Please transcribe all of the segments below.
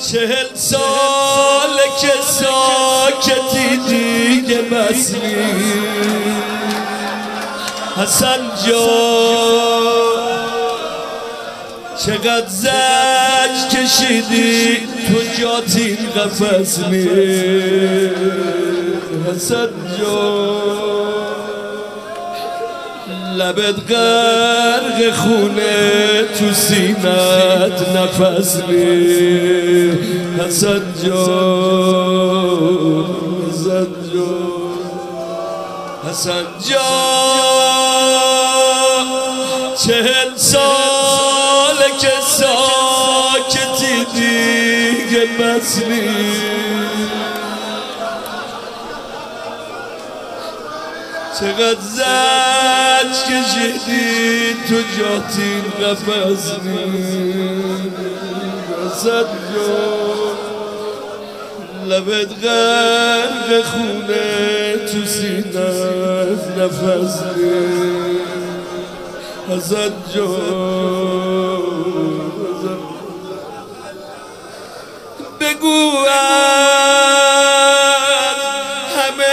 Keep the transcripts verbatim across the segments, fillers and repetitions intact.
چهل ساله که ساکتی دیگه بس نیست حسن جان، چقدر زج کشیدی تو جات این قفس نیست حسن جان، لبت غرق خونه تو سینت نفس نیست حسن جان، حسن جان، حسن جان، چهل ساله که ساکتی دیگه بس نیست، چقدر زج کشیدی تو جات این قفس نیست حسن جان، لبت غرق خونه تو سینت نفس نیست حسن جان، بگو از همه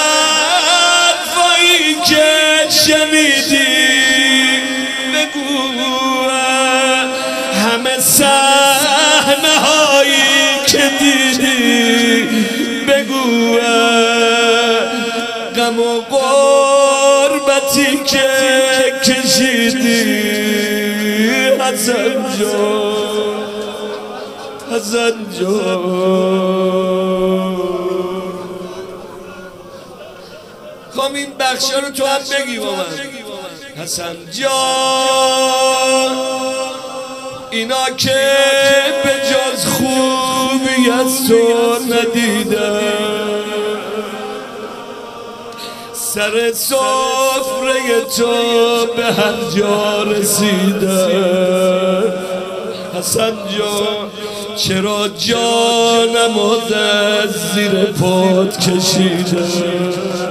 حرفایی که شنیدی، بگو از همه صحنه هایی که دیدی، بگو از غم و غربتی که کشیدی حسن جان، حسن جان. خواهم این بخشا رو تو هم بگی با من. حسن جان، اینا که به جز خوبی از تو ندیدن، سر سفره تو به هر جا رسیدن حسن جان، چرا جانم از زیر پات کشیدن،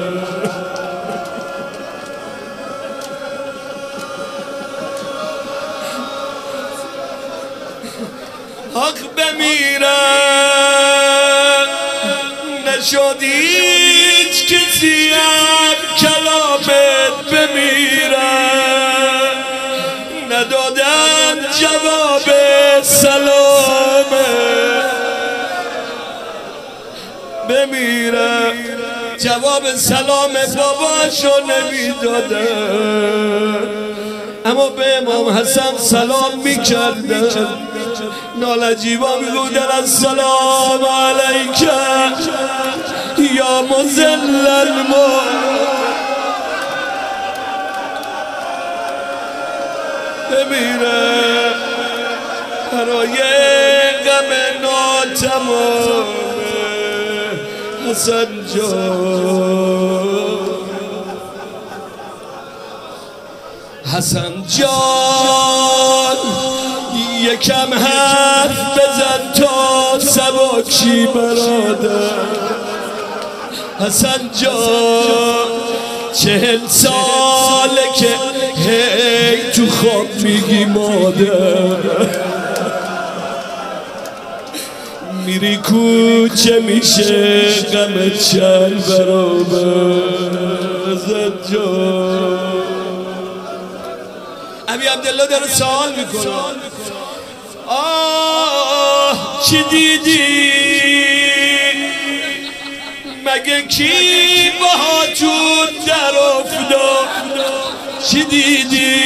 حق بمیرم نشد هیچ کسی هم کلامت بمیرم، ندادن جواب سلامت بمیرم، جواب سلام باباشو نمیدادن، اما به امام حسن سلام میکردن، نالجیبا میگودن السلام علیک یا مذل الموت، بمیره برای غم ناتمامه حسن جان، حسن جان، یکم حرف بزن تا سبکشی برادر حسن جان، چهل ساله که هی تو خواب میگی مادر، میری کوچه میشه غمت چل برابر حسن جان. ابی عبدالله داره سوال میکنه، آه چی دیدی مگه کی باهاتون در افتاد، چی دیدی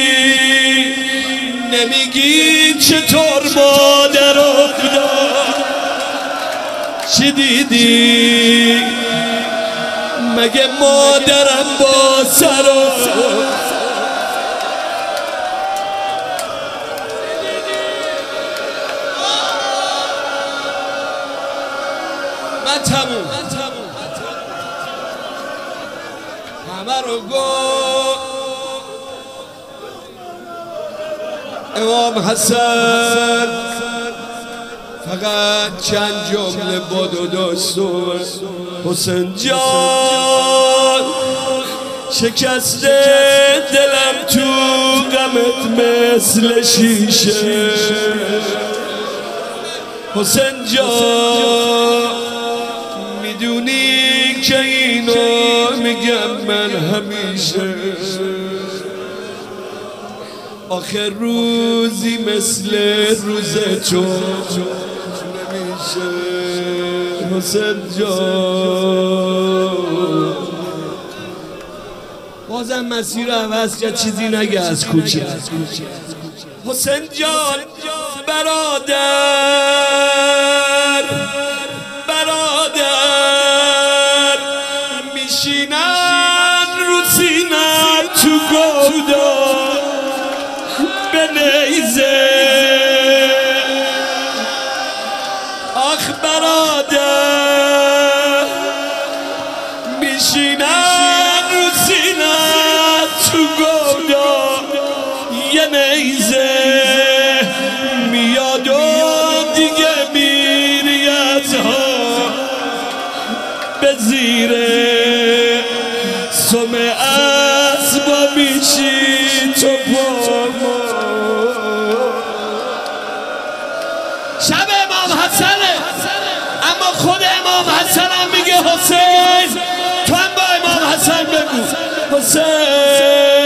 نمیگی چطور مادر افتاد، چی دیدی مگه مادرم با سر افتاد، من تموم همه رو گفت امام حسن، فقط چند جمله بادو داشت و حسین جان، شکسته دلم تو غمت مثل شیشه حسین جان میدونی که اینو میگم من همیشه آخر روزی مثل روز تو نمیشه حسین جان بازم مسیر عوض کرد چیزی نگه از کوچه حسین جان برادر برادر میشینن رو سینم تو گودان به نیزه آخ برادر میشینن رو سینم تو گودان یه نیزه میاد و دیگه میری از ها به زیره سم اسبا میشی تو پاما شب امام حسنه اما خود امام حسن هم میگه حسین تو هم با امام حسن بگو حسین